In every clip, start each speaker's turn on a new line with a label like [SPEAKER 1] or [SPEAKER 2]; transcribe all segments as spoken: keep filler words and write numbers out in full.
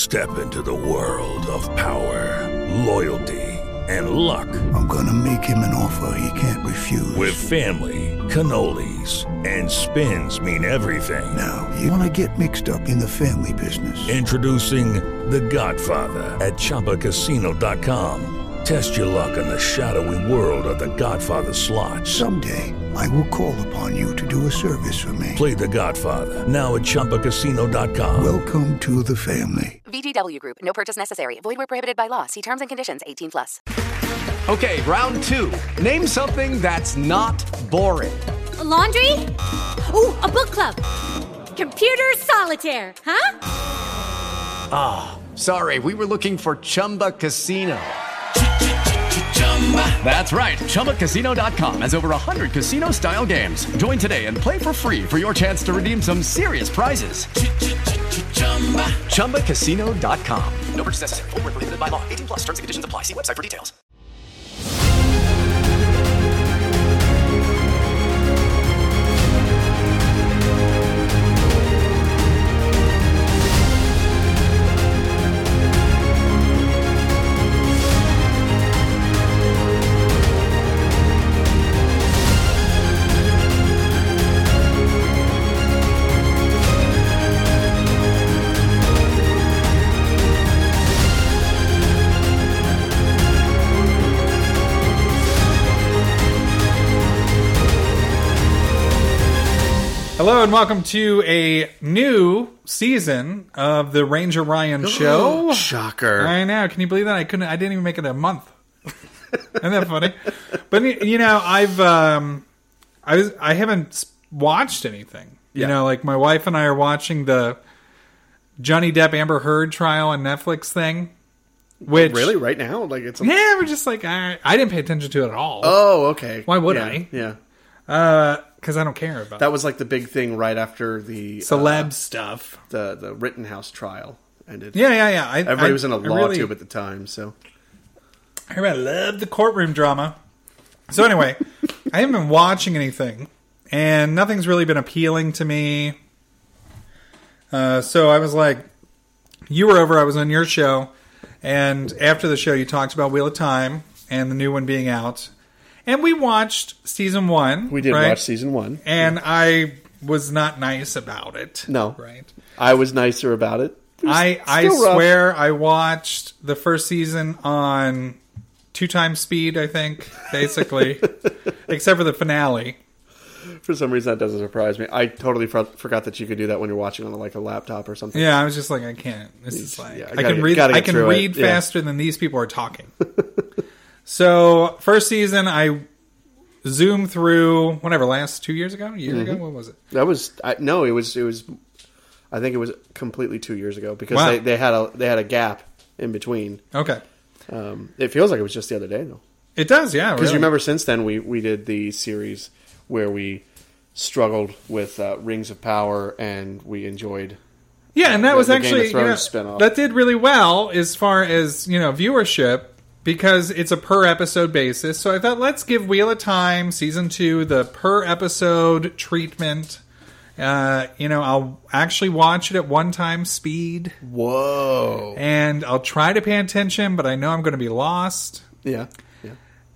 [SPEAKER 1] Step into the world of power, loyalty, and luck.
[SPEAKER 2] I'm gonna make him an offer he can't refuse.
[SPEAKER 1] With family, cannolis, and spins mean everything.
[SPEAKER 2] Now, you wanna get mixed up in the family business.
[SPEAKER 1] Introducing The Godfather at Chumba Casino dot com. Test your luck in the shadowy world of The Godfather slot.
[SPEAKER 2] Someday, I will call upon you to do a service for me.
[SPEAKER 1] Play The Godfather, now at Chumba Casino dot com.
[SPEAKER 2] Welcome to the family.
[SPEAKER 3] V G W Group. No purchase necessary. Void where prohibited by law. See terms and conditions. eighteen plus.
[SPEAKER 4] Okay, round two. Name something that's not boring.
[SPEAKER 5] A laundry? Ooh, a book club. Computer solitaire, huh?
[SPEAKER 4] Ah, oh, sorry. We were looking for Chumba Casino. That's right. Chumba Casino dot com has over one hundred casino-style games. Join today and play for free for your chance to redeem some serious prizes. Chumba Casino dot com. No purchase necessary. Void where prohibited by law. eighteen plus. Terms and conditions apply. See website for details.
[SPEAKER 6] Hello and welcome to a new season of the Ranger Ryan Show.
[SPEAKER 7] Shocker!
[SPEAKER 6] I know. Can you believe that? I couldn't. I didn't even make it a month. Isn't that funny? But you know, I've um, I was I haven't watched anything. You
[SPEAKER 7] Yeah.
[SPEAKER 6] know, like my wife and I are watching the Johnny Depp Amber Heard trial on Netflix thing. Which
[SPEAKER 7] Really? Right now? Like it's a...
[SPEAKER 6] yeah, we're just like I, I didn't pay attention to it at all.
[SPEAKER 7] Oh, okay.
[SPEAKER 6] Why would
[SPEAKER 7] yeah,
[SPEAKER 6] I?
[SPEAKER 7] Yeah.
[SPEAKER 6] Uh, because I don't care about
[SPEAKER 7] That was like the big thing right after the
[SPEAKER 6] celeb
[SPEAKER 7] uh,
[SPEAKER 6] stuff.
[SPEAKER 7] the the Rittenhouse trial ended.
[SPEAKER 6] Yeah, yeah, yeah. I,
[SPEAKER 7] Everybody
[SPEAKER 6] I,
[SPEAKER 7] was in a
[SPEAKER 6] I
[SPEAKER 7] law
[SPEAKER 6] really,
[SPEAKER 7] tube at the time, so
[SPEAKER 6] I love the courtroom drama. So anyway, I haven't been watching anything, and nothing's really been appealing to me. Uh, so I was like, you were over, I was on your show, and after the show you talked about Wheel of Time and the new one being out. And we watched season one.
[SPEAKER 7] we did
[SPEAKER 6] right?
[SPEAKER 7] watch season one,
[SPEAKER 6] And I was not nice about it.
[SPEAKER 7] No.
[SPEAKER 6] Right?
[SPEAKER 7] I was nicer about it. It was
[SPEAKER 6] I, I
[SPEAKER 7] still rough.
[SPEAKER 6] swear I watched the first season on two times speed, I think, basically. Except for the finale.
[SPEAKER 7] For some reason, that doesn't surprise me. I totally for- forgot that you could do that when you're watching on like a laptop or something.
[SPEAKER 6] Yeah, I was just like, I can't. This is like
[SPEAKER 7] yeah, I
[SPEAKER 6] I,
[SPEAKER 7] gotta
[SPEAKER 6] can
[SPEAKER 7] get-
[SPEAKER 6] read.
[SPEAKER 7] gotta
[SPEAKER 6] I
[SPEAKER 7] get
[SPEAKER 6] can
[SPEAKER 7] through it.
[SPEAKER 6] read
[SPEAKER 7] Yeah.
[SPEAKER 6] faster than these people are talking. So first season, I zoomed through whatever last two years ago, a year
[SPEAKER 7] Mm-hmm.
[SPEAKER 6] ago. What was it?
[SPEAKER 7] That was I, no, it was it was. I think it was completely two years ago because
[SPEAKER 6] Wow.
[SPEAKER 7] they, they had a they had a gap in between.
[SPEAKER 6] Okay,
[SPEAKER 7] Um, it feels like it was just the other day though.
[SPEAKER 6] it does. Yeah,
[SPEAKER 7] Because
[SPEAKER 6] really.
[SPEAKER 7] you remember since then we, we did the series where we struggled with uh, Rings of Power and we enjoyed.
[SPEAKER 6] Yeah, and that
[SPEAKER 7] the-
[SPEAKER 6] was
[SPEAKER 7] the Game of
[SPEAKER 6] actually you know,
[SPEAKER 7] Thrones spinoff.
[SPEAKER 6] that did really well as far as you know viewership because it's a per episode basis. So I thought let's give Wheel of Time season two the per episode treatment. Uh, you know, I'll actually watch it at one time speed,
[SPEAKER 7] Whoa!
[SPEAKER 6] and I'll try to pay attention, but I know I'm going to be lost.
[SPEAKER 7] Yeah, yeah.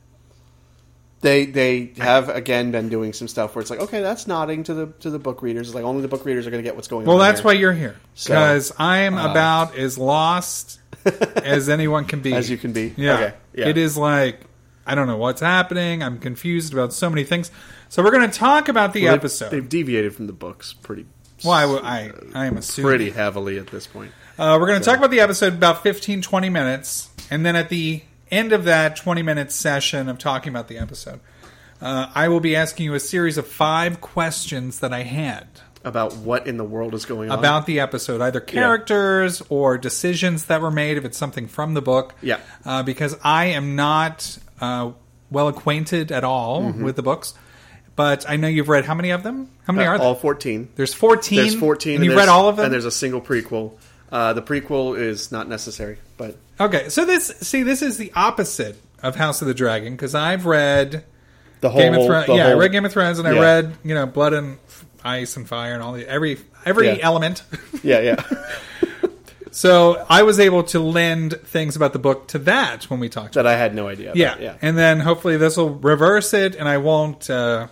[SPEAKER 7] They they have again been doing some stuff where it's like, okay, that's nodding to the to the book readers. It's like only the book readers are going to get what's going
[SPEAKER 6] Well,
[SPEAKER 7] on.
[SPEAKER 6] that's
[SPEAKER 7] here.
[SPEAKER 6] why you're here
[SPEAKER 7] So,
[SPEAKER 6] because I am
[SPEAKER 7] uh,
[SPEAKER 6] about as lost as anyone can be.
[SPEAKER 7] As you can be.
[SPEAKER 6] Yeah.
[SPEAKER 7] Okay, yeah.
[SPEAKER 6] It is like, I don't know what's happening. I'm confused about so many things. So we're going to talk about the
[SPEAKER 7] Well, they've-
[SPEAKER 6] episode.
[SPEAKER 7] They've deviated from the books pretty.
[SPEAKER 6] well, I, w- I, I am assuming.
[SPEAKER 7] pretty heavily at this point.
[SPEAKER 6] Uh, we're going to talk about the episode about fifteen, twenty minutes. And then at the end of that twenty minute session of talking about the episode, uh, I will be asking you a series of five questions that I had
[SPEAKER 7] About what in the world is going on.
[SPEAKER 6] about the episode, either characters or decisions that were made, if it's something from the book.
[SPEAKER 7] Yeah.
[SPEAKER 6] Uh, because I am not uh, well acquainted at all
[SPEAKER 7] Mm-hmm.
[SPEAKER 6] with the books. But I know you've read how many of them? How many
[SPEAKER 7] Uh,
[SPEAKER 6] are there?
[SPEAKER 7] all fourteen.
[SPEAKER 6] There's fourteen.
[SPEAKER 7] There's fourteen.
[SPEAKER 6] And you've
[SPEAKER 7] there's-
[SPEAKER 6] read all of them?
[SPEAKER 7] And there's a single prequel. Uh, the prequel is not necessary, but
[SPEAKER 6] Okay, so this, see, this is the opposite of House of the Dragon, because I've read
[SPEAKER 7] the whole
[SPEAKER 6] Game of Thrones.
[SPEAKER 7] the
[SPEAKER 6] Yeah, I
[SPEAKER 7] whole-
[SPEAKER 6] read Game of Thrones, and I
[SPEAKER 7] Yeah.
[SPEAKER 6] read, you know, Blood and Ice and Fire and all the every every
[SPEAKER 7] Yeah.
[SPEAKER 6] element.
[SPEAKER 7] Yeah, yeah.
[SPEAKER 6] so I was able to lend things about the book to that when we talked
[SPEAKER 7] that
[SPEAKER 6] about
[SPEAKER 7] I had no idea about.
[SPEAKER 6] Yeah.
[SPEAKER 7] yeah.
[SPEAKER 6] And then hopefully this will reverse it and I won't uh,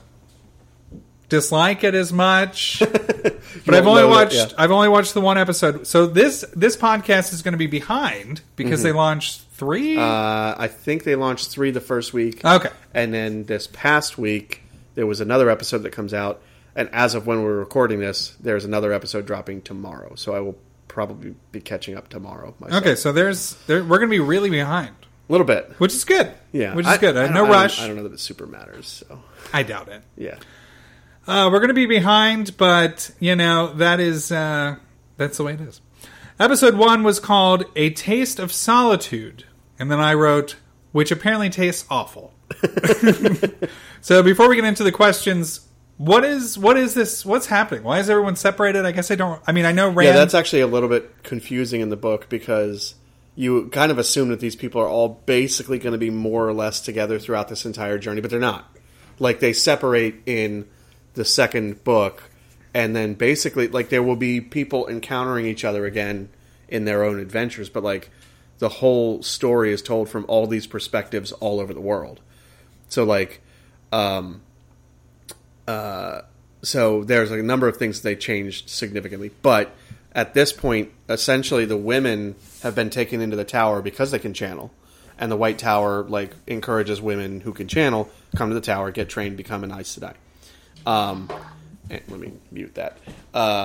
[SPEAKER 6] dislike it as much. But I've only watched it, yeah. I've only watched the one episode. So this this podcast is going to be behind because mm-hmm. they launched three?
[SPEAKER 7] Uh, I think they launched three the first week.
[SPEAKER 6] Okay.
[SPEAKER 7] And then this past week there was another episode that comes out, and as of when we're recording this, there's another episode dropping tomorrow. So I will probably be catching up tomorrow myself.
[SPEAKER 6] Okay, so there's there, we're going to be really behind.
[SPEAKER 7] A little bit.
[SPEAKER 6] Which is good.
[SPEAKER 7] Yeah.
[SPEAKER 6] Which is I, good. I, no
[SPEAKER 7] I
[SPEAKER 6] rush.
[SPEAKER 7] I don't know that it super matters. So
[SPEAKER 6] I doubt it.
[SPEAKER 7] Yeah.
[SPEAKER 6] Uh, we're going to be behind, but, you know, that is, uh, that's the way it is. Episode one was called A Taste of Solitude. And then I wrote, which apparently tastes awful. So before we get into the questions, what is, what is this, what's happening? Why is everyone separated? I guess I don't, I mean, I know Rand.
[SPEAKER 7] Yeah, that's actually a little bit confusing in the book because you kind of assume that these people are all basically going to be more or less together throughout this entire journey, but they're not. Like, they separate in the second book, and then basically, like, there will be people encountering each other again in their own adventures, but, like, the whole story is told from all these perspectives all over the world. So, like, um, uh, so there's like, a number of things they changed significantly, but at this point, essentially, the women have been taken into the tower because they can channel, and the White Tower, like, encourages women who can channel, come to the tower, get trained, become an Aes Sedai. Um, let me mute that. Uh,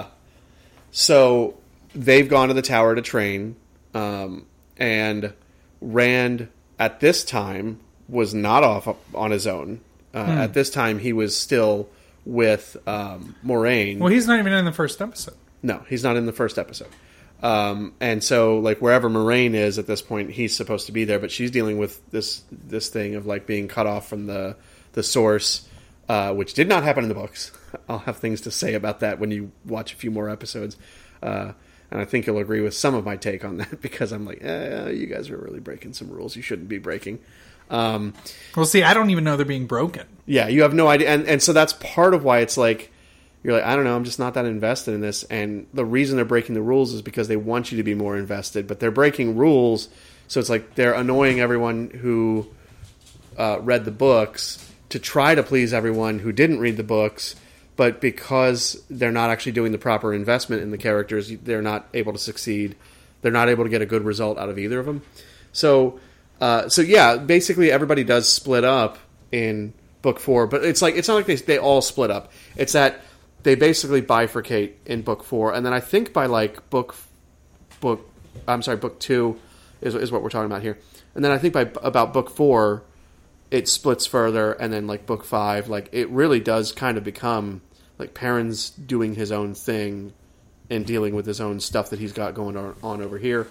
[SPEAKER 7] so they've gone to the tower to train, um, and Rand at this time was not off on his own. Uh, hmm. At this time, he was still with um, Moiraine.
[SPEAKER 6] Well, he's not even in the first episode.
[SPEAKER 7] No, he's not in the first episode. Um, and so, like, wherever Moiraine is at this point, he's supposed to be there, but she's dealing with this this thing of, like, being cut off from the the source. Uh, which did not happen in the books. I'll have things to say about that when you watch a few more episodes. Uh, and I think you'll agree with some of my take on that because I'm like, eh, you guys are really breaking some rules you shouldn't be breaking. Um,
[SPEAKER 6] well, see, I don't even know they're being broken.
[SPEAKER 7] Yeah, you have no idea. And, and so that's part of why it's like, you're like, I don't know, I'm just not that invested in this. And the reason they're breaking the rules is because they want you to be more invested. But they're breaking rules, so it's like they're annoying everyone who uh, read the books to try to please everyone who didn't read the books, but because they're not actually doing the proper investment in the characters, they're not able to succeed. They're not able to get a good result out of either of them. So, uh, so yeah, basically everybody does split up in book four, but it's like it's not like they they all split up. It's that they basically bifurcate in book four, and then I think by like book book I'm sorry, book two is is what we're talking about here, and then I think by about book four, it splits further, and then like book five, like it really does kind of become like Perrin's doing his own thing and dealing with his own stuff that he's got going on, on over here.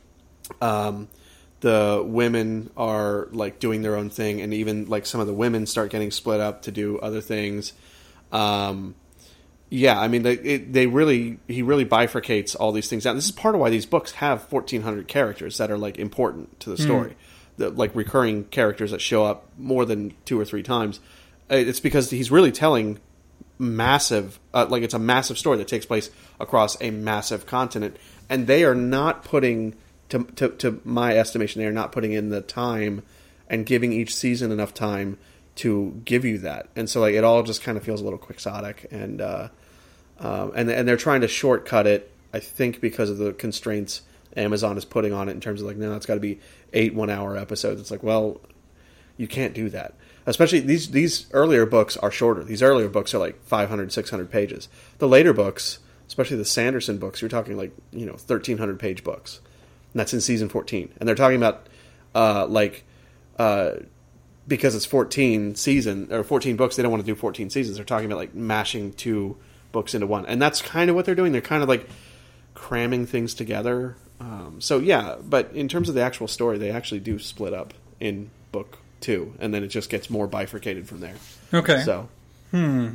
[SPEAKER 7] Um, the women are like doing their own thing, and even like some of the women start getting split up to do other things. Um, yeah, I mean, they it, they really he really bifurcates all these things out. This is part of why these books have fourteen hundred characters that are like important to the story. Mm. The, like recurring characters that show up more than two or three times. It's because he's really telling massive, uh, like it's a massive story that takes place across a massive continent, and they are not putting, to, to, to my estimation, they are not putting in the time and giving each season enough time to give you that. And so like it all just kind of feels a little quixotic, and uh, um, and and they're trying to shortcut it, I think, because of the constraints Amazon is putting on it in terms of like, no, it's got to be eight one-hour episodes. It's like, well, you can't do that. Especially these these earlier books are shorter. These earlier books are like five hundred, six hundred pages. The later books, especially the Sanderson books, you're talking like, you know, thirteen hundred page books. And that's in season fourteen. And they're talking about uh, like uh, because it's fourteen season or fourteen books, they don't want to do fourteen seasons. They're talking about like mashing two books into one. And that's kind of what they're doing. They're kind of like cramming things together. Um, so yeah, but in terms of the actual story, they actually do split up in book two, and then it just gets more bifurcated from there.
[SPEAKER 6] Okay.
[SPEAKER 7] So,
[SPEAKER 6] hmm.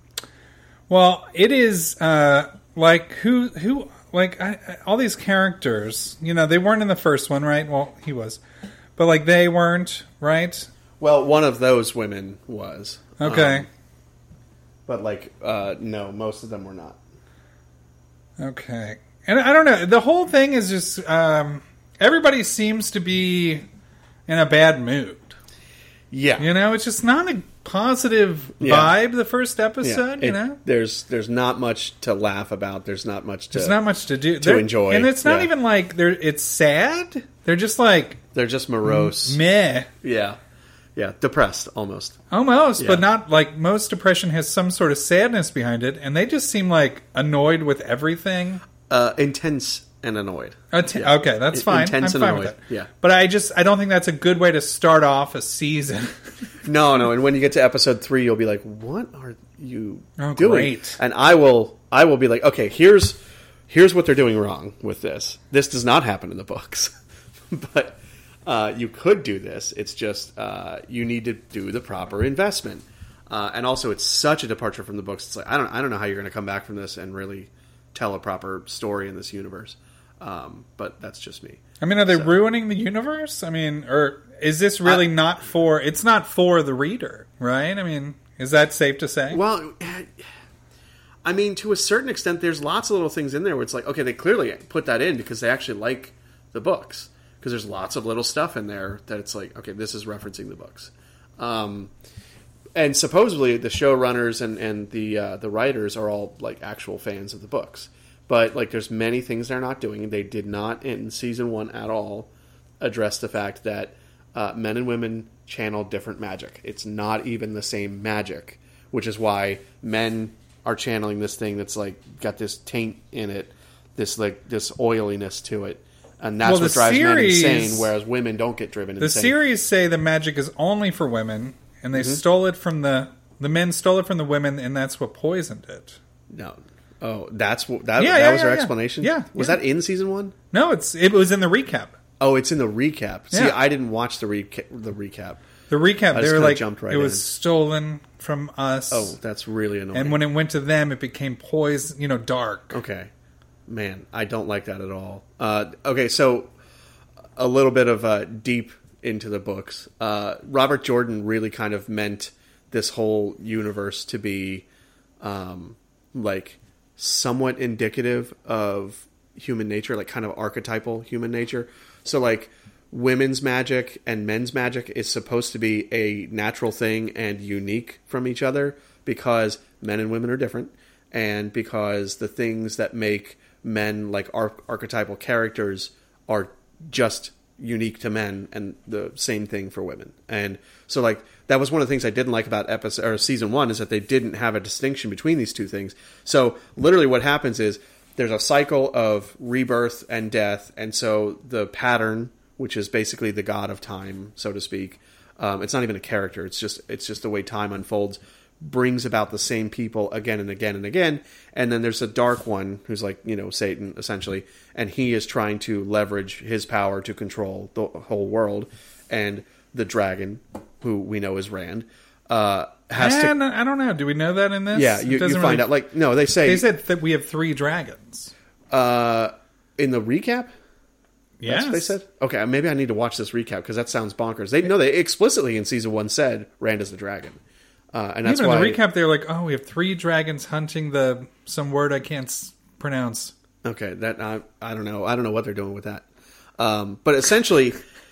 [SPEAKER 6] Well, it is uh, like who who like I, I, all these characters. You know, they weren't in the first one, right? Well, he was, but like they weren't, right?
[SPEAKER 7] Well, one of those women was.
[SPEAKER 6] Okay.
[SPEAKER 7] Um, but like, uh, no, most of them were not.
[SPEAKER 6] Okay. And I don't know. The whole thing is just um, everybody seems to be in a bad mood.
[SPEAKER 7] Yeah,
[SPEAKER 6] you know, it's just not a positive
[SPEAKER 7] yeah.
[SPEAKER 6] vibe. The first episode,
[SPEAKER 7] yeah.
[SPEAKER 6] you
[SPEAKER 7] it,
[SPEAKER 6] know,
[SPEAKER 7] there's there's not much to laugh about. There's not much to
[SPEAKER 6] there's not much to do
[SPEAKER 7] to
[SPEAKER 6] They're,
[SPEAKER 7] enjoy,
[SPEAKER 6] and it's not
[SPEAKER 7] yeah.
[SPEAKER 6] even like they're. It's sad. They're just like
[SPEAKER 7] they're just morose,
[SPEAKER 6] meh.
[SPEAKER 7] Yeah, yeah, depressed almost,
[SPEAKER 6] almost,
[SPEAKER 7] yeah.
[SPEAKER 6] but not like most depression has some sort of sadness behind it, and they just seem like annoyed with everything.
[SPEAKER 7] Uh, intense. And annoyed.
[SPEAKER 6] Att-
[SPEAKER 7] yeah.
[SPEAKER 6] Okay, that's fine.
[SPEAKER 7] Intense
[SPEAKER 6] I'm
[SPEAKER 7] and
[SPEAKER 6] fine
[SPEAKER 7] annoyed.
[SPEAKER 6] with that.
[SPEAKER 7] Yeah,
[SPEAKER 6] but I just I don't think that's a good way to start off a season.
[SPEAKER 7] no, no. And when you get to episode three, you'll be like, "What are you
[SPEAKER 6] oh,
[SPEAKER 7] doing?"
[SPEAKER 6] Great.
[SPEAKER 7] And I will, I will be like, "Okay, here's here's what they're doing wrong with this. This does not happen in the books, but uh, you could do this. It's just uh, you need to do the proper investment." Uh, and also, it's such a departure from the books. It's like I don't, I don't know how you're going to come back from this and really tell a proper story in this universe. Um, but that's just me.
[SPEAKER 6] I mean, are they
[SPEAKER 7] so.
[SPEAKER 6] ruining the universe? I mean, or is this really
[SPEAKER 7] I,
[SPEAKER 6] not for... It's not for the reader, right? I mean, is that safe to say?
[SPEAKER 7] Well, I mean, to a certain extent, there's lots of little things in there where it's like, okay, they clearly put that in because they actually like the books. Because there's lots of little stuff in there that it's like, okay, this is referencing the books. Um, and supposedly the showrunners and, and the uh, the writers are all like actual fans of the books. But like, there's many things they're not doing. They did not in season one at all address the fact that uh, men and women channel different magic. It's not even the same magic, which is why men are channeling this thing that's like got this taint in it, this like this oiliness to it, and that's
[SPEAKER 6] well,
[SPEAKER 7] what drives
[SPEAKER 6] series,
[SPEAKER 7] men insane. Whereas women don't get driven
[SPEAKER 6] the
[SPEAKER 7] insane.
[SPEAKER 6] The series say the magic is only for women, and they mm-hmm. stole it from the the men stole it from the women, and that's what poisoned it.
[SPEAKER 7] No. Oh, that's what that,
[SPEAKER 6] yeah,
[SPEAKER 7] that
[SPEAKER 6] yeah,
[SPEAKER 7] was
[SPEAKER 6] yeah,
[SPEAKER 7] their
[SPEAKER 6] yeah.
[SPEAKER 7] explanation?
[SPEAKER 6] Yeah.
[SPEAKER 7] Was
[SPEAKER 6] yeah.
[SPEAKER 7] that in season one?
[SPEAKER 6] No, it's it was in the recap.
[SPEAKER 7] Oh, it's in the recap. See,
[SPEAKER 6] yeah.
[SPEAKER 7] I didn't watch the reca- the recap.
[SPEAKER 6] The recap,
[SPEAKER 7] I
[SPEAKER 6] they were like,
[SPEAKER 7] jumped right
[SPEAKER 6] it was
[SPEAKER 7] in.
[SPEAKER 6] stolen from us.
[SPEAKER 7] Oh, that's really annoying.
[SPEAKER 6] And when it went to them, it became poison, you know, dark.
[SPEAKER 7] Okay. Man, I don't like that at all. Uh, okay, so a little bit of uh, deep into the books. Uh, Robert Jordan really kind of meant this whole universe to be um, like somewhat indicative of human nature, like kind of archetypal human nature. So like women's magic and men's magic is supposed to be a natural thing and unique from each other because men and women are different, and because the things that make men like arch- archetypal characters are just unique to men, and the same thing for women. And so like that was one of the things I didn't like about episode or season one, is that they didn't have a distinction between these two things. So literally what happens is there's a cycle of rebirth and death, and so the pattern, which is basically the god of time, so to speak, um, it's not even a character, it's just it's just the way time unfolds, brings about the same people again and again and again. And then there's a dark one who's like, you know, Satan essentially, and he is trying to leverage his power to control the whole world. And the dragon, who we know is Rand, uh, has
[SPEAKER 6] and,
[SPEAKER 7] to.
[SPEAKER 6] I don't know. Do we know that in this?
[SPEAKER 7] Yeah, you, you find
[SPEAKER 6] really...
[SPEAKER 7] out. Like, no, they say
[SPEAKER 6] they said that we have three dragons.
[SPEAKER 7] Uh, in the recap.
[SPEAKER 6] Yes.
[SPEAKER 7] That's what they said? Okay, maybe I need to watch this recap because that sounds bonkers. They no, they explicitly in season one said Rand is the dragon. Uh, and that's
[SPEAKER 6] Even
[SPEAKER 7] why
[SPEAKER 6] in the recap, they're like, "Oh, we have three dragons hunting the some word I can't s- pronounce."
[SPEAKER 7] Okay, that I, I don't know. I don't know what they're doing with that. Um, but essentially,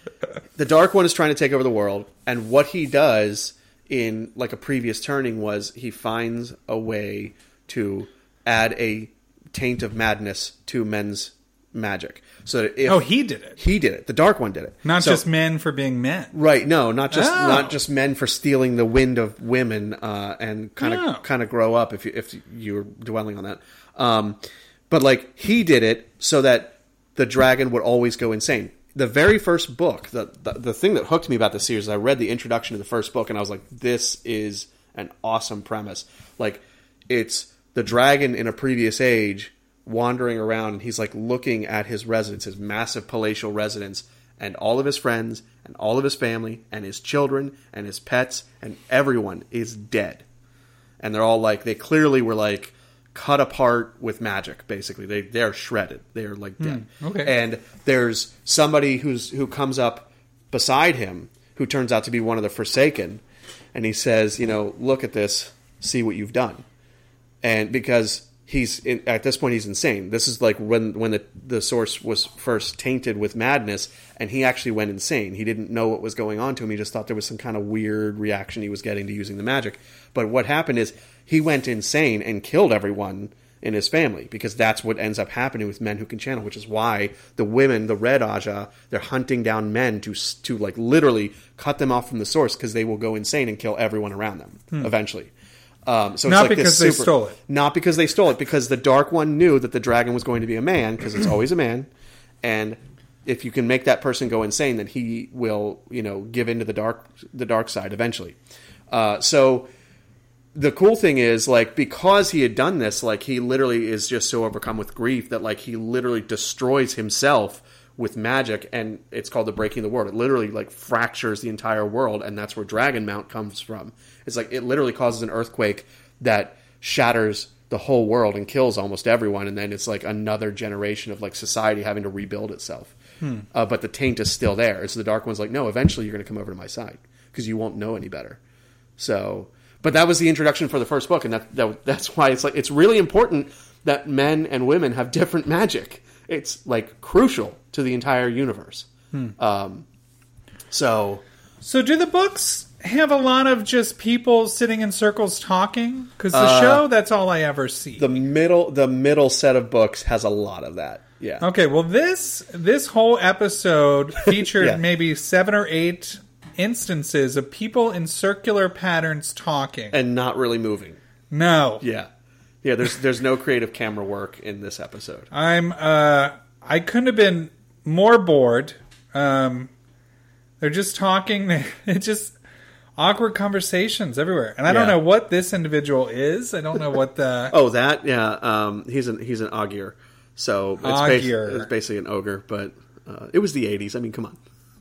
[SPEAKER 7] the Dark One is trying to take over the world, and what he does in like a previous turning was he finds a way to add a taint of madness to men's magic. So that if
[SPEAKER 6] oh, he did it.
[SPEAKER 7] He did it. The Dark One did it.
[SPEAKER 6] Not
[SPEAKER 7] so,
[SPEAKER 6] just men for being men.
[SPEAKER 7] Right? No, not just
[SPEAKER 6] oh.
[SPEAKER 7] not just men for stealing the wind of women uh, and kind of
[SPEAKER 6] oh.
[SPEAKER 7] kind of grow up. If you if you're dwelling on that, um, but like he did it so that the dragon would always go insane. The very first book, the, the the thing that hooked me about this series, is I read the introduction to the first book and I was like, this is an awesome premise. Like it's the dragon in a previous age wandering around, and he's like looking at his residence, his massive palatial residence, and all of his friends and all of his family and his children and his pets and everyone is dead. And they're all like, they clearly were like cut apart with magic, basically. They they're shredded. They're like dead.
[SPEAKER 6] Mm, okay.
[SPEAKER 7] And there's somebody who's who comes up beside him who turns out to be one of the Forsaken, and he says, you know, look at this, see what you've done. And because he's in, at this point he's insane. This is like when when the the source was first tainted with madness, and he actually went insane. He didn't know what was going on to him. He just thought there was some kind of weird reaction he was getting to using the magic. But what happened is he went insane and killed everyone in his family, because that's what ends up happening with men who can channel, which is why the women, the Red Aja, they're hunting down men to to like literally cut them off from the source, because they will go insane and kill everyone around them hmm. eventually. Um, so it's
[SPEAKER 6] not
[SPEAKER 7] like
[SPEAKER 6] because
[SPEAKER 7] this
[SPEAKER 6] they
[SPEAKER 7] super,
[SPEAKER 6] stole it.
[SPEAKER 7] Not because they stole it, because the Dark One knew that the dragon was going to be a man, because it's always a man, and if you can make that person go insane, then he will, you know, give into the dark the dark side eventually. Uh, so. The cool thing is, like, because he had done this, like, he literally is just so overcome with grief that, like, he literally destroys himself with magic, and it's called the Breaking the World. It literally, like, fractures the entire world, and that's where Dragon Mount comes from. It's like, it literally causes an earthquake that shatters the whole world and kills almost everyone, and then it's, like, another generation of, like, society having to rebuild itself. Hmm. Uh, but the taint is still there. And so the Dark One's like, no, eventually you're going to come over to my side, because you won't know any better. So... But that was the introduction for the first book, and that, that that's why it's like it's really important that men and women have different magic. It's like crucial to the entire universe. Hmm. Um, so,
[SPEAKER 6] so do the books have a lot of just people sitting in circles talking? Because the
[SPEAKER 7] uh,
[SPEAKER 6] show, that's all I ever see.
[SPEAKER 7] The middle, the middle set of books has a lot of that. Yeah.
[SPEAKER 6] Okay. Well, this this whole episode featured
[SPEAKER 7] yeah.
[SPEAKER 6] maybe seven or eight instances of people in circular patterns talking
[SPEAKER 7] and not really moving.
[SPEAKER 6] No.
[SPEAKER 7] Yeah. Yeah, there's there's no creative camera work in this episode.
[SPEAKER 6] I'm uh I couldn't have been more bored. Um they're just talking, it's just awkward conversations everywhere. And I don't
[SPEAKER 7] yeah.
[SPEAKER 6] know what this individual is. I don't know what the
[SPEAKER 7] Oh, that? Yeah, um he's an he's an Ogier. So it's,
[SPEAKER 6] Ogier.
[SPEAKER 7] Bas- it's basically an ogre, but uh, it was the eighties. I mean, come on.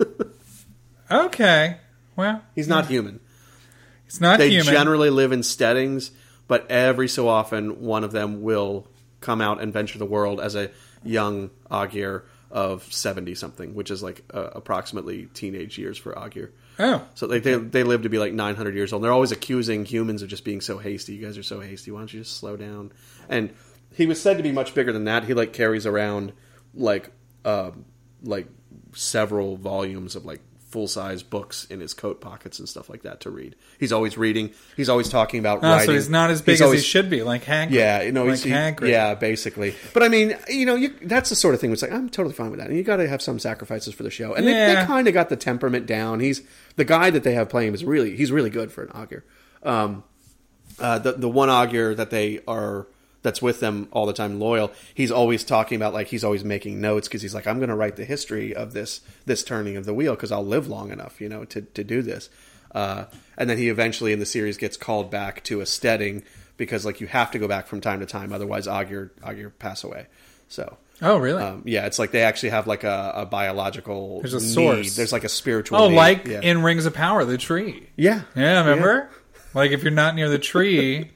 [SPEAKER 6] Okay. Well,
[SPEAKER 7] he's not human.
[SPEAKER 6] He's not
[SPEAKER 7] they
[SPEAKER 6] human.
[SPEAKER 7] They generally live in steadings, but every so often one of them will come out and venture the world as a young Ogier of seventy something, which is like uh, approximately teenage years for Ogier.
[SPEAKER 6] Oh.
[SPEAKER 7] So they, they they live to be like nine hundred years old. And they're always accusing humans of just being so hasty. You guys are so hasty. Why don't you just slow down? And he was said to be much bigger than that. He like carries around like uh, like several volumes of like full-size books in his coat pockets and stuff like that to read. He's always reading. He's always talking about
[SPEAKER 6] oh,
[SPEAKER 7] writing.
[SPEAKER 6] So he's not as big
[SPEAKER 7] he's
[SPEAKER 6] as
[SPEAKER 7] always,
[SPEAKER 6] he should be, like Hagrid.
[SPEAKER 7] Yeah, you know,
[SPEAKER 6] like
[SPEAKER 7] he's,
[SPEAKER 6] Hagrid.
[SPEAKER 7] Yeah, basically. But I mean, you know, you, that's the sort of thing where it's like, I'm totally fine with that. And you got to have some sacrifices for the show. And
[SPEAKER 6] yeah.
[SPEAKER 7] they, they kind of got the temperament down. He's the guy that they have playing him is really he's really good for an Ogier. Um, uh, the the one Ogier that they are. That's with them all the time, Loyal. He's always talking about, like, he's always making notes because he's like, I'm going to write the history of this this turning of the wheel because I'll live long enough, you know, to, to do this. Uh, and then he eventually in the series gets called back to a steading because, like, you have to go back from time to time, otherwise Ogier Ogier pass away. So,
[SPEAKER 6] oh, really?
[SPEAKER 7] Um, yeah, it's like they actually have like a, a biological.
[SPEAKER 6] There's a
[SPEAKER 7] need.
[SPEAKER 6] source.
[SPEAKER 7] There's like a spiritual.
[SPEAKER 6] Oh,
[SPEAKER 7] need.
[SPEAKER 6] like
[SPEAKER 7] yeah.
[SPEAKER 6] in Rings of Power, the tree.
[SPEAKER 7] Yeah,
[SPEAKER 6] yeah. Remember, yeah. Like if you're not near the tree.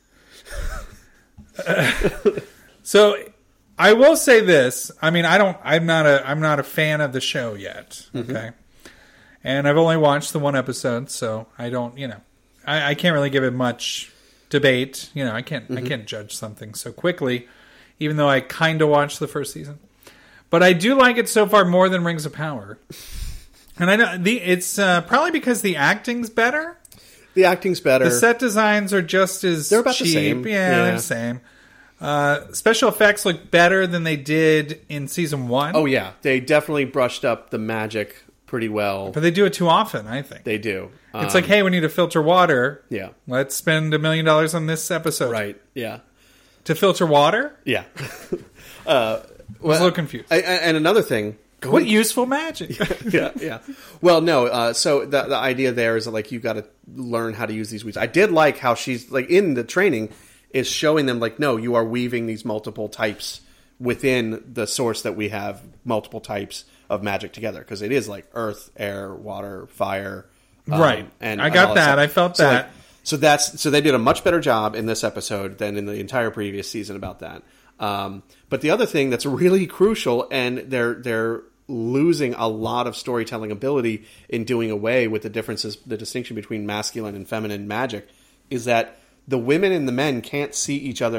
[SPEAKER 6] So I will say this. I mean, I don't. I'm not a. I'm not a fan of the show yet. Okay, mm-hmm. And I've only watched the one episode, so I don't. You know, I, I can't really give it much debate. You know, I can't. Mm-hmm. I can't judge something so quickly, even though I kind of watched the first season. But I do like it so far more than Rings of Power. And I know the. It's uh, probably because the acting's better.
[SPEAKER 7] The acting's better.
[SPEAKER 6] The set designs are just as
[SPEAKER 7] they're about
[SPEAKER 6] cheap.
[SPEAKER 7] the same.
[SPEAKER 6] Yeah,
[SPEAKER 7] yeah,
[SPEAKER 6] they're the same. Uh, special effects look better than they did in season one.
[SPEAKER 7] Oh yeah, they definitely brushed up the magic pretty well.
[SPEAKER 6] But they do it too often, I think.
[SPEAKER 7] They do.
[SPEAKER 6] It's
[SPEAKER 7] um,
[SPEAKER 6] like, hey, we need to filter water.
[SPEAKER 7] Yeah.
[SPEAKER 6] Let's spend a million dollars on this episode.
[SPEAKER 7] Right. Yeah.
[SPEAKER 6] To filter water?
[SPEAKER 7] Yeah. uh,
[SPEAKER 6] I was a little confused.
[SPEAKER 7] I, and another thing.
[SPEAKER 6] Going, what useful magic?
[SPEAKER 7] yeah, yeah. Well, no. Uh, so the the idea there is that like you got to learn how to use these weaves. I did like how she's like in the training is showing them like, no, you are weaving these multiple types within the source that we have multiple types of magic together because it is like earth, air, water, fire. Um,
[SPEAKER 6] right.
[SPEAKER 7] And
[SPEAKER 6] I got
[SPEAKER 7] and
[SPEAKER 6] that.
[SPEAKER 7] that
[SPEAKER 6] I felt
[SPEAKER 7] so
[SPEAKER 6] that.
[SPEAKER 7] Like, so that's so they did a much better job in this episode than in the entire previous season about that. Um, but the other thing that's really crucial, and they're they're losing a lot of storytelling ability in doing away with the differences, the distinction between masculine and feminine magic, is that the women and the men can't see each other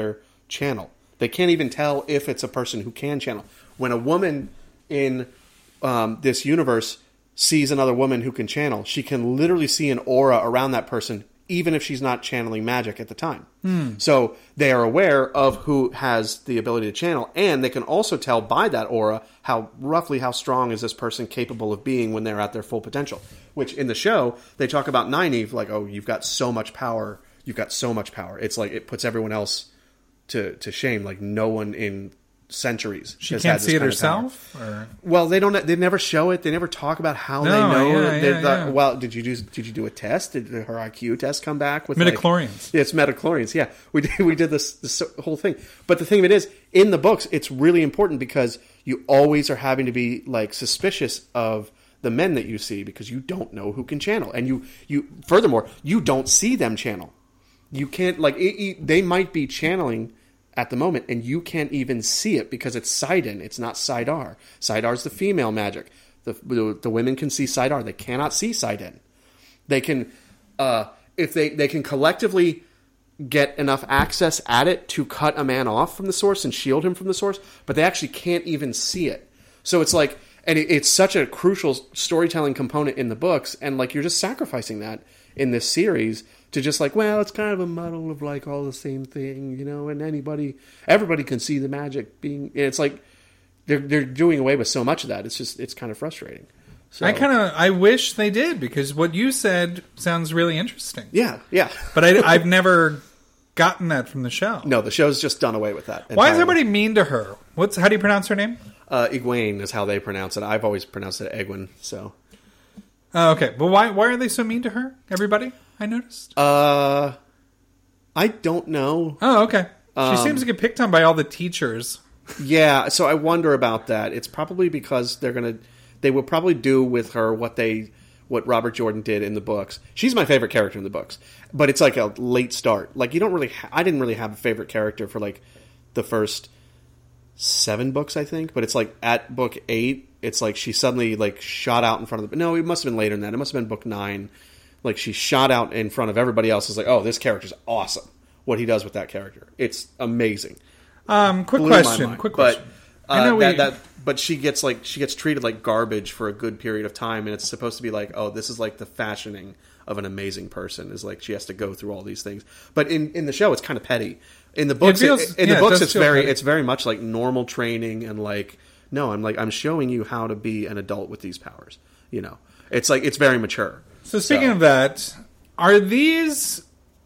[SPEAKER 7] channel. They can't even tell if it's a person who can channel. When a woman in um, this universe sees another woman who can channel, she can literally see an aura around that person, even if she's not channeling magic at the time.
[SPEAKER 6] Hmm.
[SPEAKER 7] So they are aware of who has the ability to channel, and they can also tell by that aura how roughly how strong is this person capable of being when they're at their full potential. Which in the show, they talk about Nynaeve like, oh, you've got so much power. You've got so much power. It's like it puts everyone else to, to shame. Like no one in centuries.
[SPEAKER 6] She
[SPEAKER 7] has
[SPEAKER 6] can't
[SPEAKER 7] had this
[SPEAKER 6] see it
[SPEAKER 7] kind of
[SPEAKER 6] herself?
[SPEAKER 7] power.
[SPEAKER 6] Or?
[SPEAKER 7] Well, they don't. They never show it. They never talk about how
[SPEAKER 6] No,
[SPEAKER 7] they know.
[SPEAKER 6] yeah,
[SPEAKER 7] They-
[SPEAKER 6] yeah,
[SPEAKER 7] the-
[SPEAKER 6] yeah.
[SPEAKER 7] Well, did you do? Did you do a test? Did her I Q test come back with
[SPEAKER 6] Midichlorians.
[SPEAKER 7] Like, yeah, it's midichlorians. Yeah, we did. We did this, this whole thing. But the thing of it is, in the books, it's really important because you always are having to be like suspicious of the men that you see because you don't know who can channel, and you you furthermore you don't see them channel. You can't like it, it, they might be channeling at the moment, and you can't even see it because it's Sidon. It's not Sidar. Sidar's the female magic. The, the the women can see Sidar. They cannot see Sidon. They can, uh, if they they can collectively get enough access at it to cut a man off from the source and shield him from the source, but they actually can't even see it. So it's like, and it, it's such a crucial storytelling component in the books, and like you're just sacrificing that in this series. To just like, well, it's kind of a muddle of like all the same thing, you know, and anybody, everybody can see the magic being, it's like, they're they're doing away with so much of that. It's just, it's kind of frustrating. So,
[SPEAKER 6] I kind of, I wish they did, because what you said sounds really interesting.
[SPEAKER 7] Yeah, yeah.
[SPEAKER 6] But I, I've never gotten that from the show.
[SPEAKER 7] No, the show's just done away with that.
[SPEAKER 6] Why is
[SPEAKER 7] entirely.
[SPEAKER 6] everybody mean to her? What's How do you pronounce her name?
[SPEAKER 7] Uh, Egwene is how they pronounce it. I've always pronounced it Egwene, so.
[SPEAKER 6] Oh, okay. Well, why why are they so mean to her? Everybody, I noticed.
[SPEAKER 7] Uh, I don't know.
[SPEAKER 6] Oh, okay. She
[SPEAKER 7] Um,
[SPEAKER 6] seems to get picked on by all the teachers.
[SPEAKER 7] Yeah, so I wonder about that. It's probably because they're gonna, they will probably do with her what they, what Robert Jordan did in the books. She's my favorite character in the books, but it's like a late start. Like you don't really, ha- I didn't really have a favorite character for like the first seven books, I think. But it's like at book eight, it's like she suddenly like shot out in front of the. No, it must have been later than that. It must have been book nine. Like she shot out in front of everybody else. It's like, oh, this character's awesome. What he does with that character, it's amazing.
[SPEAKER 6] Um, quick
[SPEAKER 7] Blew my
[SPEAKER 6] question.
[SPEAKER 7] mind.
[SPEAKER 6] Quick
[SPEAKER 7] but,
[SPEAKER 6] question.
[SPEAKER 7] Uh,
[SPEAKER 6] I know we.
[SPEAKER 7] that, that, but she gets like she gets treated like garbage for a good period of time, and it's supposed to be like, oh, this is like the fashioning of an amazing person. Is like she has to go through all these things. But in, in the show, it's kind of petty. In the books,
[SPEAKER 6] It feels-
[SPEAKER 7] it, in
[SPEAKER 6] yeah,
[SPEAKER 7] the
[SPEAKER 6] it
[SPEAKER 7] books,
[SPEAKER 6] does
[SPEAKER 7] it's
[SPEAKER 6] feel
[SPEAKER 7] very
[SPEAKER 6] petty.
[SPEAKER 7] it's very much like normal training and like no, I'm like I'm showing you how to be an adult with these powers. You know, it's like it's very mature.
[SPEAKER 6] So speaking of that, are these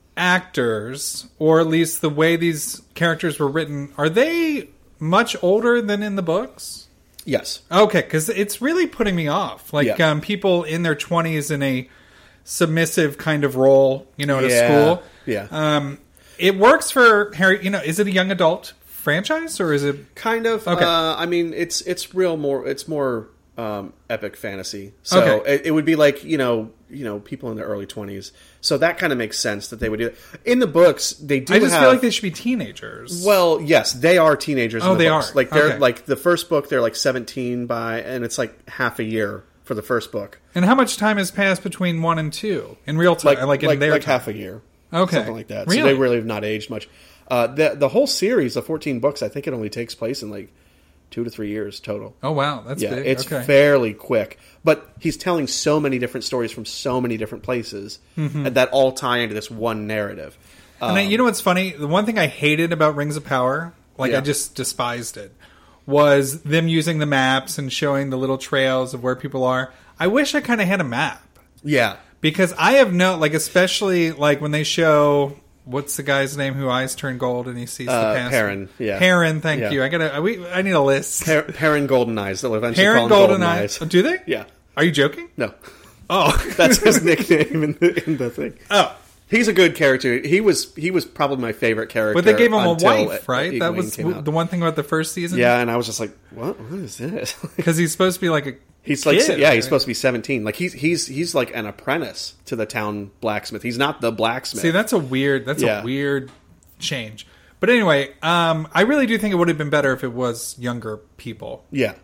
[SPEAKER 6] actors, or at least the way these characters were written, are they much older than in the books?
[SPEAKER 7] Yes.
[SPEAKER 6] Okay, because it's really putting me off. Like
[SPEAKER 7] Yeah.
[SPEAKER 6] um, people in their twenties in a submissive kind of role, you know, at
[SPEAKER 7] Yeah.
[SPEAKER 6] a school.
[SPEAKER 7] Yeah.
[SPEAKER 6] Um, it works for Harry. You know, is it a young adult franchise or is it
[SPEAKER 7] Kind of.
[SPEAKER 6] Okay.
[SPEAKER 7] Uh, I mean, it's it's real more. It's more um, epic fantasy. So
[SPEAKER 6] Okay.
[SPEAKER 7] it, it would be like you know you know people in their early twenties. So that kind of makes sense that they would do it. In the books, they do.
[SPEAKER 6] I just
[SPEAKER 7] have,
[SPEAKER 6] feel like they should be teenagers.
[SPEAKER 7] Well, yes, they are teenagers.
[SPEAKER 6] Oh,
[SPEAKER 7] in the
[SPEAKER 6] they
[SPEAKER 7] books.
[SPEAKER 6] are.
[SPEAKER 7] Like they're
[SPEAKER 6] Okay.
[SPEAKER 7] like the first book. They're like seventeen by, and it's like half a year for the first book.
[SPEAKER 6] And how much time has passed between one and two in real time?
[SPEAKER 7] Like
[SPEAKER 6] Like,
[SPEAKER 7] like
[SPEAKER 6] in
[SPEAKER 7] like,
[SPEAKER 6] their time?
[SPEAKER 7] half a year.
[SPEAKER 6] Okay.
[SPEAKER 7] Something like that.
[SPEAKER 6] Really?
[SPEAKER 7] So they really have not aged much. Uh, the the whole series, the fourteen books, I think it only takes place in like two to three years total.
[SPEAKER 6] Oh wow, that's
[SPEAKER 7] Yeah,
[SPEAKER 6] big.
[SPEAKER 7] it's
[SPEAKER 6] okay.
[SPEAKER 7] fairly quick. But he's telling so many different stories from so many different places
[SPEAKER 6] Mhm.
[SPEAKER 7] that all tie into this one narrative.
[SPEAKER 6] And I,
[SPEAKER 7] Um,
[SPEAKER 6] you know what's funny? The one thing I hated about Rings of Power, like
[SPEAKER 7] Yeah.
[SPEAKER 6] I just despised it, was them using the maps and showing the little trails of where people are. I wish I kind of had a map.
[SPEAKER 7] Yeah.
[SPEAKER 6] Because I have no, like, especially like when they show, what's the guy's name who eyes turn gold and he sees
[SPEAKER 7] Uh,
[SPEAKER 6] the past?
[SPEAKER 7] Perrin, yeah.
[SPEAKER 6] Perrin, thank
[SPEAKER 7] Yeah.
[SPEAKER 6] you. I gotta, I, we, I need a list.
[SPEAKER 7] Per- Perrin Golden Eyes. They'll eventually
[SPEAKER 6] Perrin
[SPEAKER 7] call
[SPEAKER 6] Golden
[SPEAKER 7] him Golden
[SPEAKER 6] Eyes.
[SPEAKER 7] Eyes.
[SPEAKER 6] Oh, do they?
[SPEAKER 7] Yeah.
[SPEAKER 6] Are you joking?
[SPEAKER 7] No.
[SPEAKER 6] Oh.
[SPEAKER 7] That's his nickname in the, in the thing.
[SPEAKER 6] Oh.
[SPEAKER 7] He's a good character. He was he was probably my favorite character.
[SPEAKER 6] But they gave him a
[SPEAKER 7] until
[SPEAKER 6] wife, right?
[SPEAKER 7] Egwene
[SPEAKER 6] That was
[SPEAKER 7] came out.
[SPEAKER 6] the one thing about the first season.
[SPEAKER 7] Yeah, and I was just like, what? What is this?
[SPEAKER 6] Because he's supposed to be like a
[SPEAKER 7] He's like,
[SPEAKER 6] kid,
[SPEAKER 7] yeah,
[SPEAKER 6] right?
[SPEAKER 7] he's supposed to be seventeen. Like he's he's he's like an apprentice to the town blacksmith. He's not the blacksmith.
[SPEAKER 6] See, that's a weird. That's
[SPEAKER 7] Yeah.
[SPEAKER 6] a weird change. But anyway, um, I really do think it would have been better if it was younger people.
[SPEAKER 7] Yeah.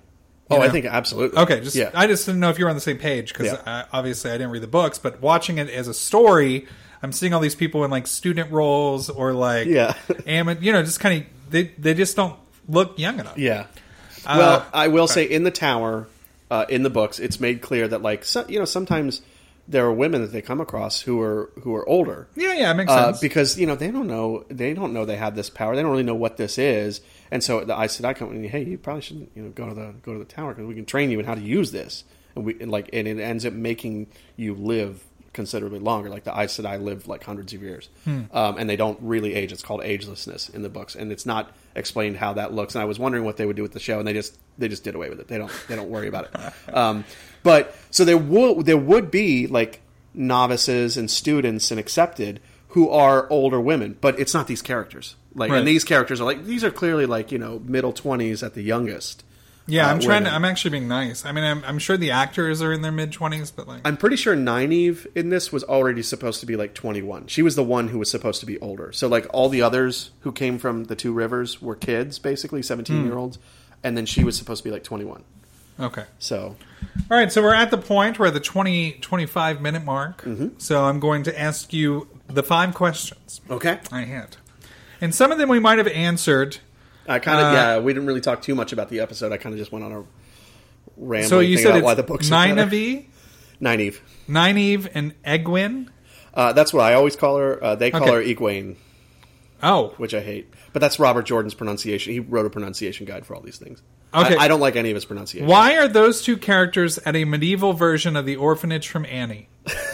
[SPEAKER 7] Oh,
[SPEAKER 6] know?
[SPEAKER 7] I think absolutely.
[SPEAKER 6] Okay, just
[SPEAKER 7] yeah.
[SPEAKER 6] I just didn't know if you were on the same page because
[SPEAKER 7] Yeah.
[SPEAKER 6] obviously I didn't read the books, but watching it as a story, I'm seeing all these people in like student roles or like
[SPEAKER 7] Yeah.
[SPEAKER 6] am you know just kind of they they just don't look young enough.
[SPEAKER 7] Yeah.
[SPEAKER 6] Uh,
[SPEAKER 7] Well, I will say in the tower, uh, in the books, it's made clear that like so, you know sometimes there are women that they come across who are who are older.
[SPEAKER 6] Yeah, yeah, it makes
[SPEAKER 7] Uh,
[SPEAKER 6] sense.
[SPEAKER 7] because you know they don't know they don't know they have this power. They don't really know what this is, and so the Aes Sedai come in. Hey, you probably shouldn't you know go to the go to the tower because we can train you in how to use this, and we and like and it ends up making you live considerably longer. Like the Aes Sedai live like hundreds of years,
[SPEAKER 6] Hmm.
[SPEAKER 7] um, and they don't really age. It's called agelessness in the books, and it's not explained how that looks. And I was wondering what they would do with the show, and they just they just did away with it. They don't they don't worry about it. Um, but so there would there would be like novices and students and accepted who are older women, but it's not these characters. Like,
[SPEAKER 6] Right.
[SPEAKER 7] and these characters are like these are clearly like you know middle twenties at the youngest.
[SPEAKER 6] yeah,
[SPEAKER 7] uh,
[SPEAKER 6] I'm trying. To,
[SPEAKER 7] women.
[SPEAKER 6] I'm actually being nice. I mean, I'm, I'm sure the actors are in their mid twenties, but like,
[SPEAKER 7] I'm pretty sure Nynaeve in this was already supposed to be like twenty-one. She was the one who was supposed to be older. So like all the others who came from the Two Rivers were kids, basically seventeen year olds, and then she was supposed to be like twenty-one.
[SPEAKER 6] okay.
[SPEAKER 7] So
[SPEAKER 6] All right, so we're at the point, we're at the twenty, twenty-five minute mark.
[SPEAKER 7] Mm-hmm.
[SPEAKER 6] So I'm going to ask you the five questions
[SPEAKER 7] okay,
[SPEAKER 6] I had. And some of them we might have answered.
[SPEAKER 7] I kind of
[SPEAKER 6] Uh,
[SPEAKER 7] yeah. We didn't really talk too much about the episode. I kind of just went on a rambling
[SPEAKER 6] So you
[SPEAKER 7] thing
[SPEAKER 6] said
[SPEAKER 7] about
[SPEAKER 6] it's
[SPEAKER 7] why the books are better.
[SPEAKER 6] Nynaeve,
[SPEAKER 7] Nynaeve.
[SPEAKER 6] Nynaeve, and Egwene.
[SPEAKER 7] Uh, that's what I always call her. Uh, they call
[SPEAKER 6] Okay.
[SPEAKER 7] her Egwene,
[SPEAKER 6] Oh,
[SPEAKER 7] which I hate. But that's Robert Jordan's pronunciation. He wrote a pronunciation guide for all these things.
[SPEAKER 6] Okay.
[SPEAKER 7] I, I don't like any of his pronunciation.
[SPEAKER 6] why are those two characters at a medieval version of the orphanage from Annie?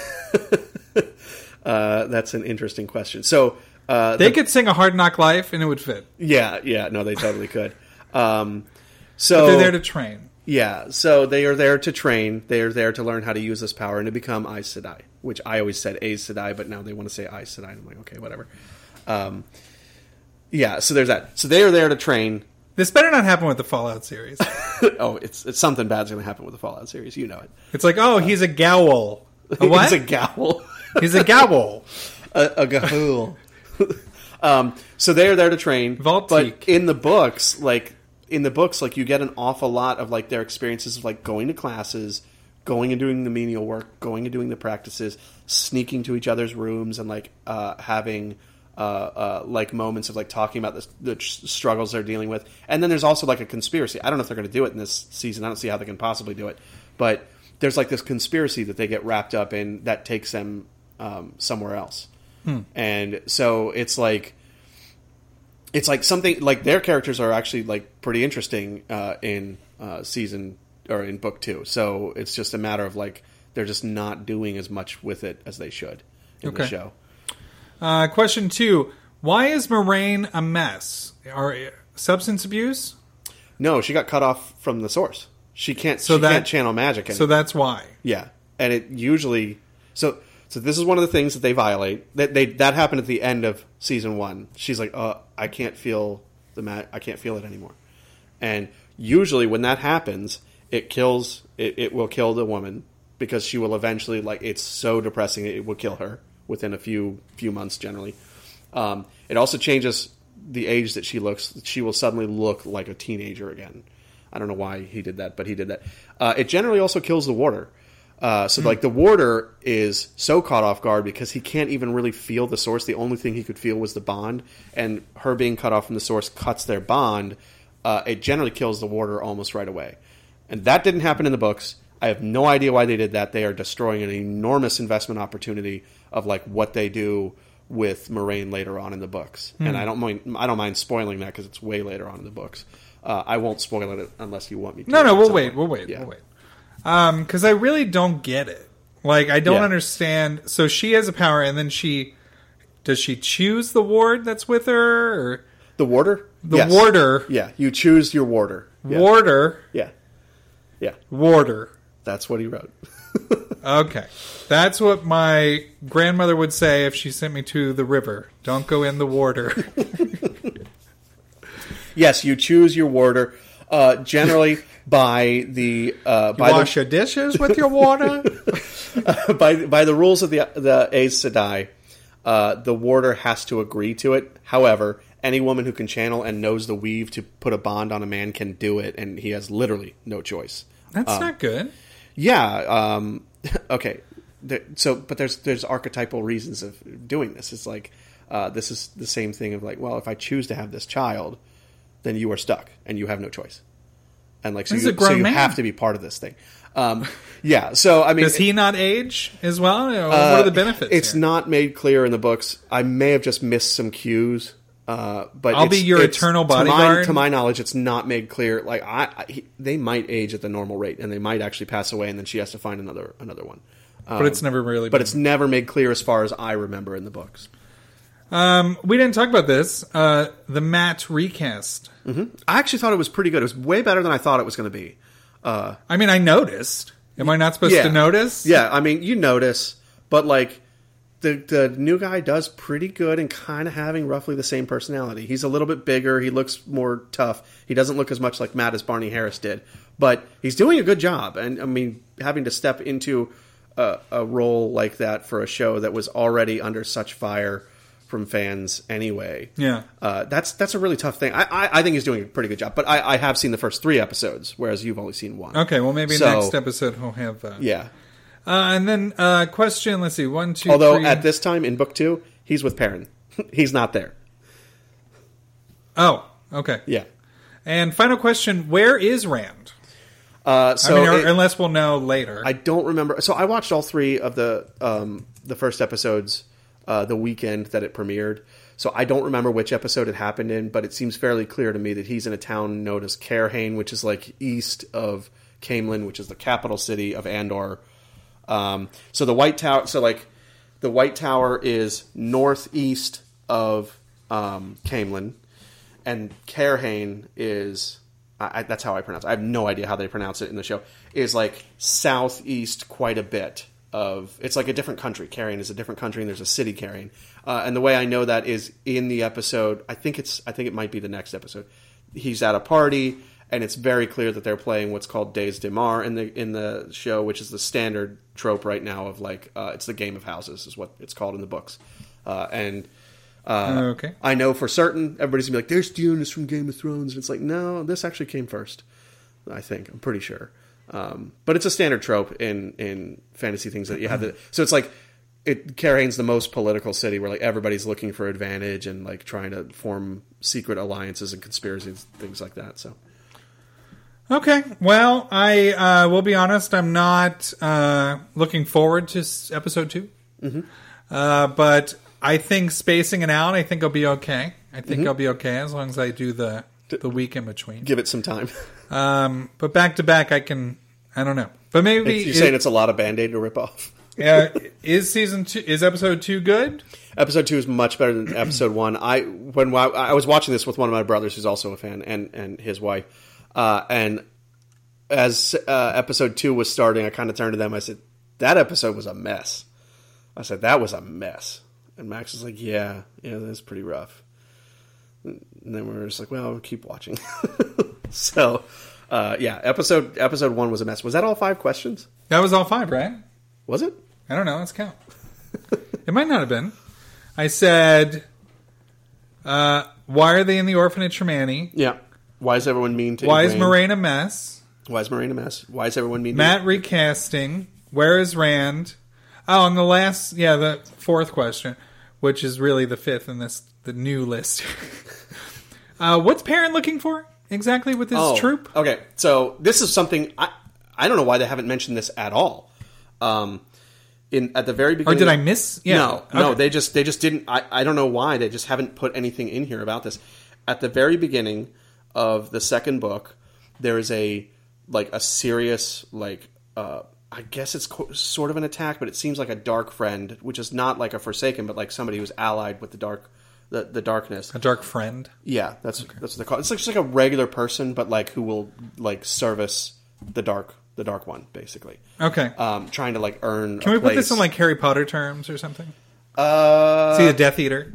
[SPEAKER 7] Uh, that's an interesting question. So uh,
[SPEAKER 6] They
[SPEAKER 7] the-
[SPEAKER 6] could sing A Hard Knock Life and it would fit.
[SPEAKER 7] yeah, yeah, no, they totally could. Um, so
[SPEAKER 6] They're there to train.
[SPEAKER 7] yeah, so they are there to train. They are there to learn how to use this power and to become Aes Sedai, which I always said Aes Sedai, but now they want to say Aes Sedai. I'm like, okay, whatever. Um, yeah, so there's that. So they are there to train.
[SPEAKER 6] This better not happen with the Fallout series.
[SPEAKER 7] Oh, it's it's something bad's going to happen with the Fallout series. You know it.
[SPEAKER 6] It's like, oh, he's a gowl. A what?
[SPEAKER 7] He's a gowl.
[SPEAKER 6] He's a gowl.
[SPEAKER 7] a, a gahool. um, so they're there to train.
[SPEAKER 6] Voltique.
[SPEAKER 7] But in the books, like in the books, like you get an awful lot of like their experiences of like going to classes, going and doing the menial work, going and doing the practices, sneaking to each other's rooms, and like uh, having uh, uh, like moments of like talking about the, the tr- struggles they're dealing with. And then there's also like a conspiracy. I don't know if they're going to do it in this season. I don't see how they can possibly do it, but there's like this conspiracy that they get wrapped up in that takes them um, somewhere else. Hmm. And so it's like it's like something like their characters are actually like pretty interesting uh, in uh, season or in book two. So it's just a matter of like they're just not doing as much with it as they should in
[SPEAKER 6] Okay.
[SPEAKER 7] the show.
[SPEAKER 6] Uh, question two. Why is Moraine a mess? Or uh, substance abuse?
[SPEAKER 7] No, she got cut off from the source. She can't.
[SPEAKER 6] So
[SPEAKER 7] she
[SPEAKER 6] that-
[SPEAKER 7] can't channel magic. Anymore.
[SPEAKER 6] So that's why.
[SPEAKER 7] Yeah, and it usually so so this is one of the things that they violate. That they that happened at the end of season one. She's like, "Uh, I can't feel the ma- I can't feel it anymore." And usually when that happens, it kills it, it will kill the woman because she will eventually like it's so depressing it will kill her within a few few months generally. Um, it also changes the age that she looks. She will suddenly look like a teenager again. I don't know why he did that, but he did that. Uh, it generally also kills the warder. Uh, so, mm. like, the warder is so caught off guard because he can't even really feel the source. The only thing he could feel was the bond, and her being cut off from the source cuts their bond. Uh, it generally kills the warder almost right away. And that didn't happen in the books. I have no idea why they did that. They are destroying an enormous investment opportunity of, like, what they do with Moraine later on in the books. Mm. And I don't mind, I don't mind spoiling that because it's way later on in the books. Uh, I won't spoil it unless you want me to.
[SPEAKER 6] No, no, we'll wait, we'll wait,
[SPEAKER 7] yeah.
[SPEAKER 6] we'll wait. Um, because I really don't get it. Like, I don't
[SPEAKER 7] Yeah.
[SPEAKER 6] understand. So she has a power, and then she does she choose the ward that's with her, or
[SPEAKER 7] The warder?
[SPEAKER 6] the
[SPEAKER 7] Yes.
[SPEAKER 6] warder?
[SPEAKER 7] Yeah, you choose your warder. Yeah.
[SPEAKER 6] Warder,
[SPEAKER 7] Yeah. Yeah.
[SPEAKER 6] warder.
[SPEAKER 7] That's what he wrote.
[SPEAKER 6] Okay, that's what my grandmother would say if she sent me to the river. Don't go in the warder.
[SPEAKER 7] Yes, you choose your warder. Uh, generally, by the uh, by
[SPEAKER 6] Wash
[SPEAKER 7] the,
[SPEAKER 6] your dishes with your water.
[SPEAKER 7] by by the rules of the the Aes Sedai, uh, the warder has to agree to it. However, any woman who can channel and knows the weave to put a bond on a man can do it, and he has literally no choice.
[SPEAKER 6] That's
[SPEAKER 7] um,
[SPEAKER 6] not good.
[SPEAKER 7] Yeah. Um, okay. There, so, but there's there's archetypal reasons of doing this. It's like uh, this is the same thing of like, well, if I choose to have this child, then you are stuck and you have no choice, and like so,
[SPEAKER 6] He's
[SPEAKER 7] you,
[SPEAKER 6] a grown
[SPEAKER 7] so you
[SPEAKER 6] man.
[SPEAKER 7] have to be part of this thing. Um, yeah. So I mean,
[SPEAKER 6] Does he not age as well? Or
[SPEAKER 7] uh,
[SPEAKER 6] what are the benefits?
[SPEAKER 7] It's
[SPEAKER 6] here?
[SPEAKER 7] not made clear in the books. I may have just missed some cues. Uh, but
[SPEAKER 6] I'll
[SPEAKER 7] it's,
[SPEAKER 6] be your
[SPEAKER 7] it's,
[SPEAKER 6] eternal
[SPEAKER 7] to my,
[SPEAKER 6] bodyguard.
[SPEAKER 7] to my knowledge, it's not made clear. Like I, I he, they might age at the normal rate, and they might actually pass away, and then she has to find another another one. Um,
[SPEAKER 6] But it's never really.
[SPEAKER 7] But
[SPEAKER 6] been.
[SPEAKER 7] it's never made clear as far as I remember in the books.
[SPEAKER 6] Um, we didn't talk about this. Uh, the Matt recast.
[SPEAKER 7] Mm-hmm. I actually thought it was pretty good. It was way better than I thought it was going to be. Uh,
[SPEAKER 6] I mean, I noticed. Am I not supposed
[SPEAKER 7] yeah.
[SPEAKER 6] to notice?
[SPEAKER 7] Yeah, I mean, you notice, but like. The the new guy does pretty good and kind of having roughly the same personality. He's a little bit bigger. He looks more tough. He doesn't look as much like Matt as Barney Harris did. But he's doing a good job. And, I mean, having to step into a, a role like that for a show that was already under such fire from fans anyway.
[SPEAKER 6] Yeah.
[SPEAKER 7] Uh, that's that's a really tough thing. I, I, I think he's doing a pretty good job. But I, I have seen the first three episodes, whereas you've only seen one.
[SPEAKER 6] Okay, well, maybe
[SPEAKER 7] So,
[SPEAKER 6] next episode we'll have... Uh,
[SPEAKER 7] Yeah.
[SPEAKER 6] Uh, and then uh, question, let's see, one, two,
[SPEAKER 7] Although
[SPEAKER 6] three.
[SPEAKER 7] at this time in book two, he's with Perrin. He's not there.
[SPEAKER 6] Oh, okay.
[SPEAKER 7] Yeah.
[SPEAKER 6] And final question, where is Rand?
[SPEAKER 7] Uh, so
[SPEAKER 6] I mean, or,
[SPEAKER 7] it-
[SPEAKER 6] unless we'll know later.
[SPEAKER 7] I don't remember. So I watched all three of the um, the first episodes uh, the weekend that it premiered. So I don't remember which episode it happened in, but it seems fairly clear to me that he's in a town known as Carhane, which is like east of Caemlyn, which is the capital city of Andor. Um, so the White Tower, so like the White Tower is northeast of um, Caemlyn, and Carhane is I, I, that's how I pronounce it. I have no idea how they pronounce it in the show. Is like southeast quite a bit of. It's like a different country. Carhane is a different country, and there's a city Carhane. Uh, and the way I know that is in the episode. I think it's. I think it might be the next episode. He's at a party. And it's very clear that they're playing what's called Days Daymar in the in the show, which is the standard trope right now of like uh, it's the Game of Houses is what it's called in the books. Uh, and uh,
[SPEAKER 6] okay.
[SPEAKER 7] I know for certain everybody's gonna be like, "They're stealing this from Game of Thrones," and it's like, no, this actually came first. I think I'm pretty sure, um, but it's a standard trope in in fantasy things that you have to. So it's like it Carhane's the most political city where like everybody's looking for advantage and like trying to form secret alliances and conspiracies, things like that. So.
[SPEAKER 6] Okay, well, I uh, will be honest. I'm not uh, looking forward to s- episode two,
[SPEAKER 7] Mm-hmm.
[SPEAKER 6] uh, but I think spacing it out, I think I'll be okay. I think
[SPEAKER 7] Mm-hmm.
[SPEAKER 6] I'll be okay as long as I do the the week in between.
[SPEAKER 7] Give it some time.
[SPEAKER 6] Um, but back to back, I can. I don't know, but maybe
[SPEAKER 7] You're
[SPEAKER 6] it-
[SPEAKER 7] saying it's a lot of Band-Aid to rip off.
[SPEAKER 6] uh, is season two is episode two good?
[SPEAKER 7] Episode two is much better than episode one. I when I was watching this with one of my brothers, who's also a fan, and and his wife. Uh, and as uh, episode two was starting, I kind of turned to them. I said, "That episode was a mess." I said, "That was a mess." And Max was like, "Yeah, yeah, that's pretty rough." And then we were just like, "Well, we'll keep watching." so, uh, yeah, episode episode one was a mess. Was that all five questions?
[SPEAKER 6] That was all five, right?
[SPEAKER 7] Was it?
[SPEAKER 6] I don't know. Let's count. It might not have been. I said, uh, "Why are they in the orphanage from Annie?
[SPEAKER 7] Yeah. Why is everyone mean to?
[SPEAKER 6] Why is
[SPEAKER 7] Egwene?
[SPEAKER 6] Moraine a mess?
[SPEAKER 7] Why is Moraine a mess? Why is everyone mean to
[SPEAKER 6] Matt recasting. Where is Rand? Oh, and the last, yeah, the fourth question, which is really the fifth in this the new list. uh, what's Perrin looking for exactly with his
[SPEAKER 7] Oh,
[SPEAKER 6] troop?
[SPEAKER 7] Okay, so this is something I I don't know why they haven't mentioned this at all. Um, in at the very
[SPEAKER 6] Or
[SPEAKER 7] beginning,
[SPEAKER 6] did I miss? Yeah.
[SPEAKER 7] No, no,
[SPEAKER 6] Okay.
[SPEAKER 7] they just they just didn't. I I don't know why they just haven't put anything in here about this. At the very beginning of the second book, there is a like a serious like uh, I guess it's co- sort of an attack, but it seems like a dark friend, which is not like a Forsaken, but like somebody who's allied with the dark the, the darkness.
[SPEAKER 6] A dark friend.
[SPEAKER 7] Yeah, that's that's what they call it. It's like just like a regular person, but like who will like service the dark the dark one, basically.
[SPEAKER 6] Okay.
[SPEAKER 7] Um, trying to like earn.
[SPEAKER 6] Can
[SPEAKER 7] a
[SPEAKER 6] we put this
[SPEAKER 7] place.
[SPEAKER 6] in like Harry Potter terms or something?
[SPEAKER 7] Uh,
[SPEAKER 6] See, a Death Eater.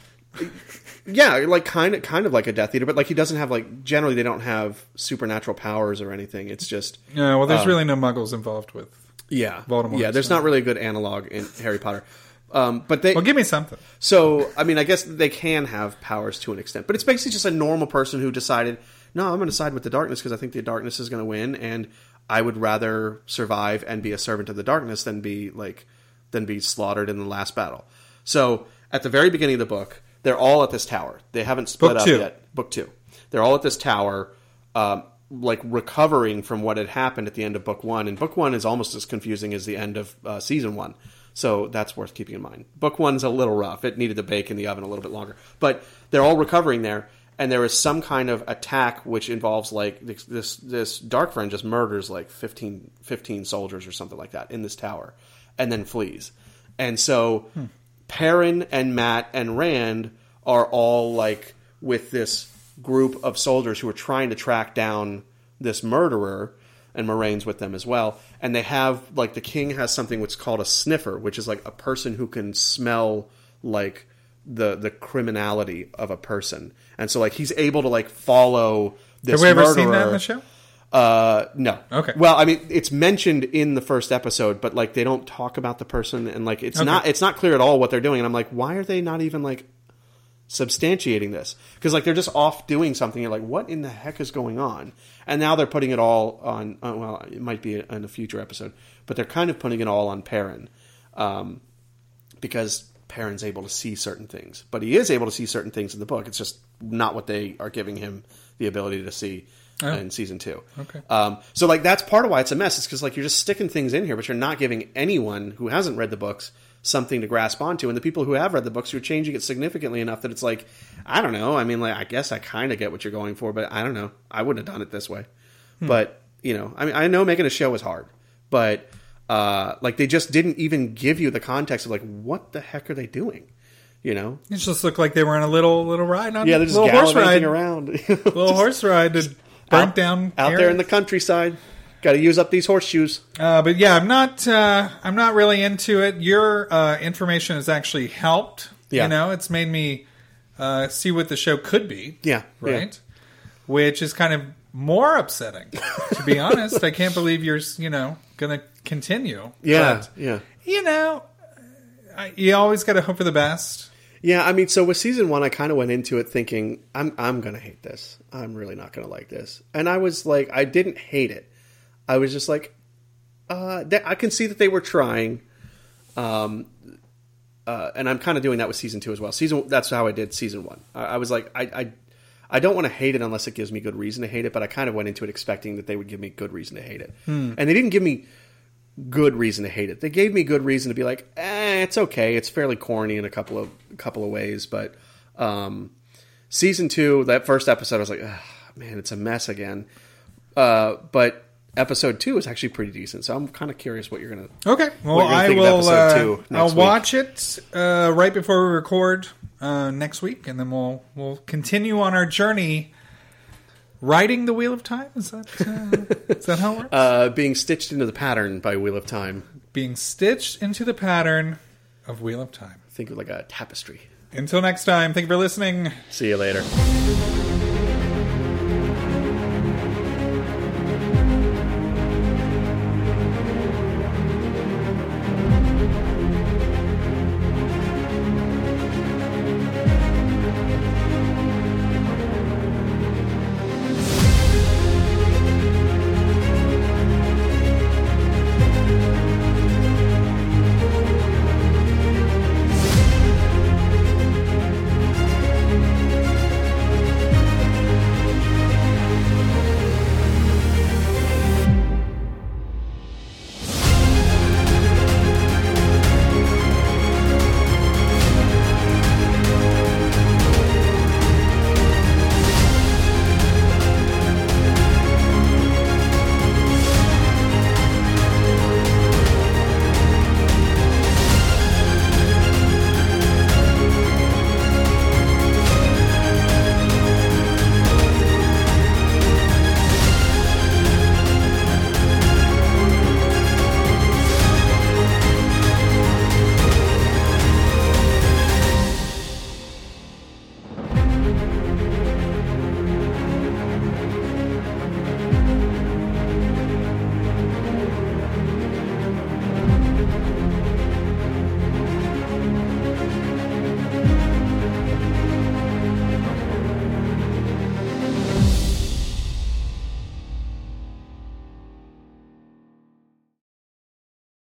[SPEAKER 7] yeah, like kind of kind of like a Death Eater, but like he doesn't have like generally they don't have supernatural powers or anything. It's just
[SPEAKER 6] Yeah. Well, there's
[SPEAKER 7] um,
[SPEAKER 6] really no Muggles involved with.
[SPEAKER 7] yeah,
[SPEAKER 6] Voldemort,
[SPEAKER 7] yeah. There's
[SPEAKER 6] so.
[SPEAKER 7] not really a good analog in Harry Potter. Um, but they
[SPEAKER 6] Well, give me something.
[SPEAKER 7] So, I mean, I guess they can have powers to an extent, but it's basically just a normal person who decided, no, I'm going to side with the darkness because I think the darkness is going to win, and I would rather survive and be a servant of the darkness than be like than be slaughtered in the last battle. So, at the very beginning of the book, they're all at this tower. They haven't split
[SPEAKER 6] Book
[SPEAKER 7] up
[SPEAKER 6] two.
[SPEAKER 7] yet. Book two. They're all at this tower, um, like recovering from what had happened at the end of book one. And book one is almost as confusing as the end of uh, season one. So that's worth keeping in mind. Book one's a little rough. It needed to bake in the oven a little bit longer. But they're all recovering there, and there is some kind of attack which involves, like, this this, this Dark Friend just murders, like, fifteen, fifteen soldiers or something like that in this tower, and then flees. And so hmm. Perrin and Matt and Rand are all, like, with this group of soldiers who are trying to track down this murderer, and Moraine's with them as well. And they have, like, the king has something what's called a sniffer, which is like a person who can smell, like, the the criminality of a person. And so, like, he's able to, like, follow this murderer.
[SPEAKER 6] Have we ever seen that in the show?
[SPEAKER 7] Uh, no.
[SPEAKER 6] Okay.
[SPEAKER 7] Well, I mean, it's mentioned in the first episode, but, like, they don't talk about the person, and, like, it's
[SPEAKER 6] okay.
[SPEAKER 7] not it's not clear at all what they're doing. And I'm like, why are they not even, like, substantiating this? Because, like, they're just off doing something. You're like, what in the heck is going on? And now they're putting it all on, uh, well, it might be in a future episode, but they're kind of putting it all on Perrin, um, because Perrin's able to see certain things. But he is able to see certain things in the book. It's just not what they are giving him the ability to see oh. in season two.
[SPEAKER 6] Okay.
[SPEAKER 7] Um, so, like, that's part of why it's a mess. It's because, like, you're just sticking things in here, but you're not giving anyone who hasn't read the books something to grasp onto. And the people who have read the books, you're changing it significantly enough that it's like, I don't know. I mean, like, I guess I kind of get what you're going for, but I don't know. I wouldn't have done it this way. Hmm. But, you know, I mean, I know making a show is hard, but, uh, like, they just didn't even give you the context of, like, what the heck are they doing? You know?
[SPEAKER 6] It just looked like they were on a little little ride on
[SPEAKER 7] yeah, they're just
[SPEAKER 6] little horse ride
[SPEAKER 7] around.
[SPEAKER 6] little
[SPEAKER 7] just
[SPEAKER 6] horse ride to burn
[SPEAKER 7] out,
[SPEAKER 6] down
[SPEAKER 7] out there in the countryside. Got to use up these horseshoes.
[SPEAKER 6] Uh, but yeah, I'm not. Uh, I'm not really into it. Your uh, information has actually helped.
[SPEAKER 7] Yeah.
[SPEAKER 6] You know, it's made me uh, see what the show could be.
[SPEAKER 7] Yeah.
[SPEAKER 6] Right.
[SPEAKER 7] Yeah.
[SPEAKER 6] Which is kind of more upsetting, to be honest. I can't believe you're, you know, going to continue.
[SPEAKER 7] Yeah.
[SPEAKER 6] But,
[SPEAKER 7] yeah.
[SPEAKER 6] You know, I, you always got to hope for the best.
[SPEAKER 7] Yeah, I mean, so with season one, I kind of went into it thinking, I'm I'm going to hate this. I'm really not going to like this. And I was like, I didn't hate it. I was just like, uh, th- I can see that they were trying. Um, uh, and I'm kind of doing that with season two as well. Season That's how I did season one. I, I was like, I, I, I don't want to hate it unless it gives me good reason to hate it, but I kind of went into it expecting that they would give me good reason to hate it. Hmm. And they didn't give me good reason to hate it. They gave me good reason to be like, eh, it's okay. It's fairly corny in a couple of a couple of ways, but um, season two, that first episode, I was like, oh, man, it's a mess again. Uh, but episode two is actually pretty decent, so I'm kind of curious what you're gonna.
[SPEAKER 6] Okay, well,
[SPEAKER 7] gonna
[SPEAKER 6] I
[SPEAKER 7] think
[SPEAKER 6] will.
[SPEAKER 7] of episode two
[SPEAKER 6] Uh,
[SPEAKER 7] next
[SPEAKER 6] I'll
[SPEAKER 7] week.
[SPEAKER 6] watch it uh, right before we record uh, next week, and then we'll we'll continue on our journey. Riding the Wheel of Time? Is that uh, is that how it works?
[SPEAKER 7] Uh, being stitched into the pattern by Wheel of Time.
[SPEAKER 6] Being stitched into the pattern of Wheel of Time.
[SPEAKER 7] Think of like a tapestry.
[SPEAKER 6] Until next time, thank you for listening.
[SPEAKER 7] See you later.